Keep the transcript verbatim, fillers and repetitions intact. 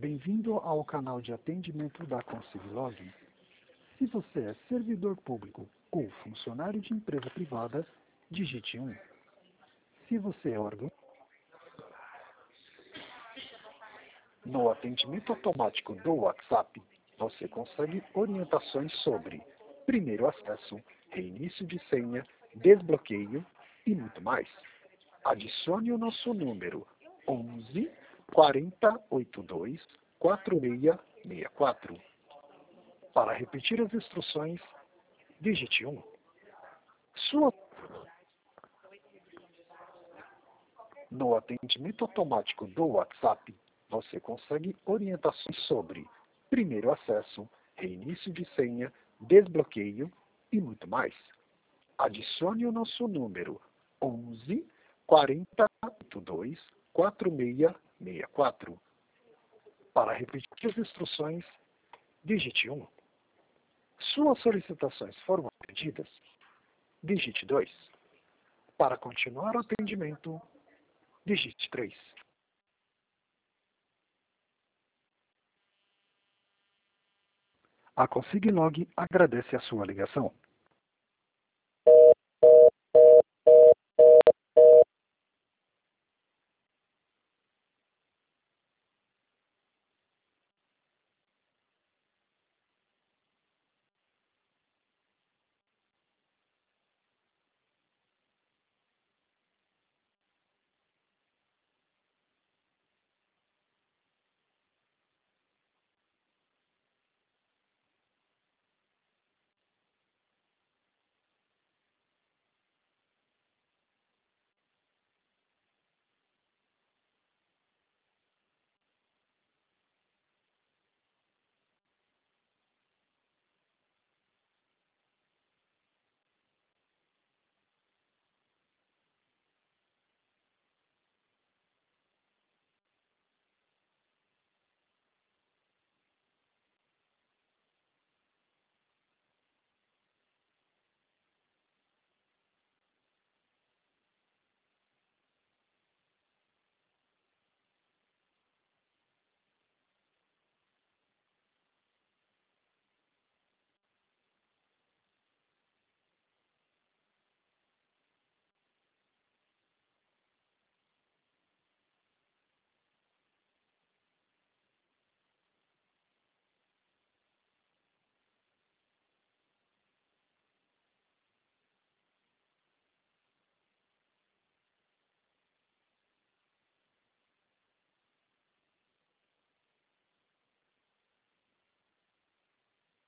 Bem-vindo ao canal de atendimento da Consiglog. Se você é servidor público ou funcionário de empresa privada, digite um. Se você é órgão, no atendimento automático do WhatsApp, você consegue orientações sobre primeiro acesso, reinício de senha, desbloqueio e muito mais. Adicione o nosso número onze, quarenta, oitenta e dois, quarenta e seis sessenta e quatro. Para repetir as instruções, digite um. Sua... No atendimento automático do WhatsApp, você consegue orientações sobre primeiro acesso, reinício de senha, desbloqueio e muito mais. Adicione o nosso número onze, quarenta, oitenta e dois, quarenta e seis sessenta e quatro. Para repetir as instruções, digite um. Suas solicitações foram atendidas, digite dois. Para continuar o atendimento, digite três. A Consiglog agradece a sua ligação.